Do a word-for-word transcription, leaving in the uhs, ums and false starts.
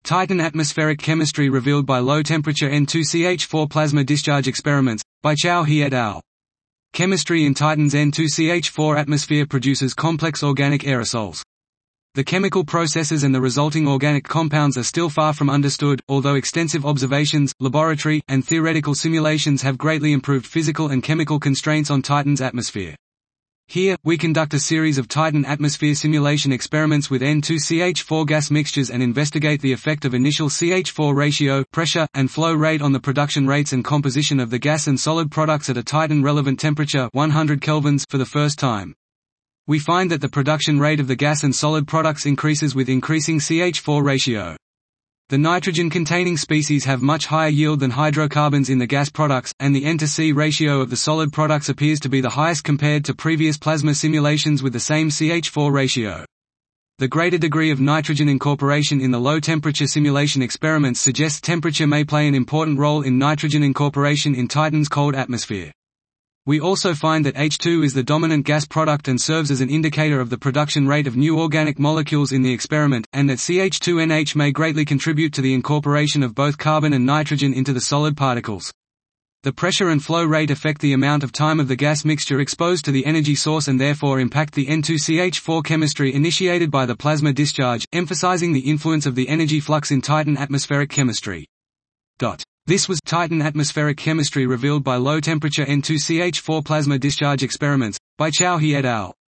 Titan atmospheric chemistry revealed by low-temperature N two C H four plasma discharge experiments, by Chao He et al. Chemistry in Titan's N two C H four atmosphere produces complex organic aerosols. The chemical processes and the resulting organic compounds are still far from understood, although extensive observations, laboratory, and theoretical simulations have greatly improved physical and chemical constraints on Titan's atmosphere. Here, we conduct a series of Titan atmosphere simulation experiments with N two C H four gas mixtures and investigate the effect of initial C H four ratio, pressure, and flow rate on the production rates and composition of the gas and solid products at a Titan-relevant temperature one hundred kelvins for the first time. We find that the production rate of the gas and solid products increases with increasing C H four ratio. The nitrogen-containing species have much higher yield than hydrocarbons in the gas products, and the N to C ratio of the solid products appears to be the highest compared to previous plasma simulations with the same C H four ratio. The greater degree of nitrogen incorporation in the low-temperature simulation experiments suggests temperature may play an important role in nitrogen incorporation in Titan's cold atmosphere. We also find that H two is the dominant gas product and serves as an indicator of the production rate of new organic molecules in the experiment, and that C H two N H may greatly contribute to the incorporation of both carbon and nitrogen into the solid particles. The pressure and flow rate affect the amount of time of the gas mixture exposed to the energy source and therefore impact the N two C H four chemistry initiated by the plasma discharge, emphasizing the influence of the energy flux in Titan atmospheric chemistry. This was Titan atmospheric chemistry revealed by low-temperature N two C H four plasma discharge experiments, by Chao He et al.